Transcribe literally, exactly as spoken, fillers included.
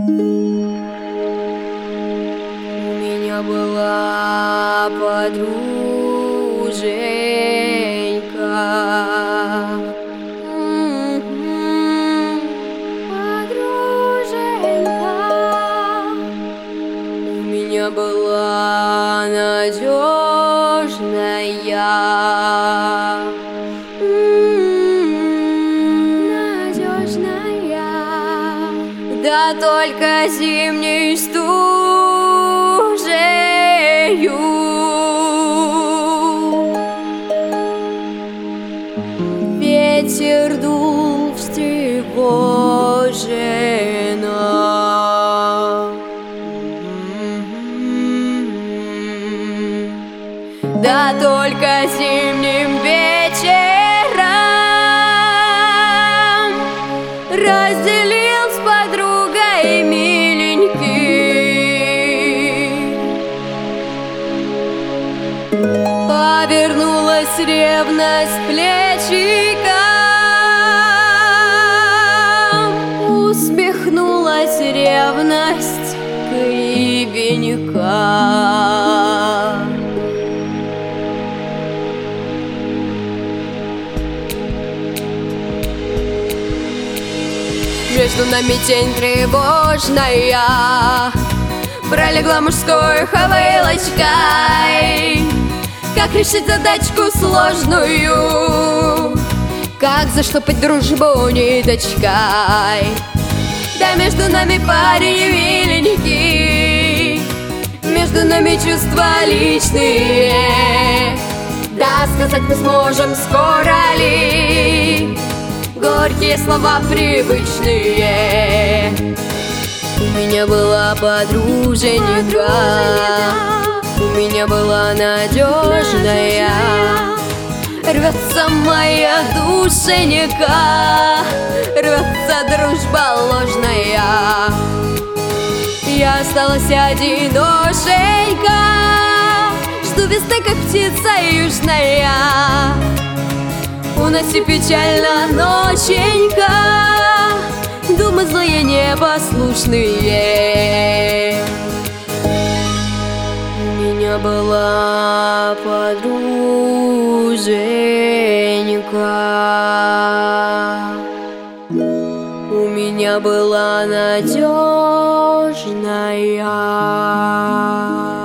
У меня была подруженька, м-м, подруженька. У меня была надежная, м-м, надежная, да только зимней стужею. Ветер дул встревоженно, да только зимним вечером разделил с подругой миленький. Повернулась ревность плечиком, усмехнулась ревность кривенька. Между нами тень тревожная пролегла мужской хавылочкой. Как решить задачку сложную, как заштопать дружбу ниточкой? Да между нами парень миленький, между нами чувства личные. Да сказать мы сможем, скоро ли горькие слова привычные. У меня была подруженька, у меня была надежная, рвется моя душенька, рвется дружба ложная. Я осталась одиношенька, жду весны, как птица южная. Уноси печально ноченька, думы злые непослушные. У меня была подруженька, у меня была надежная.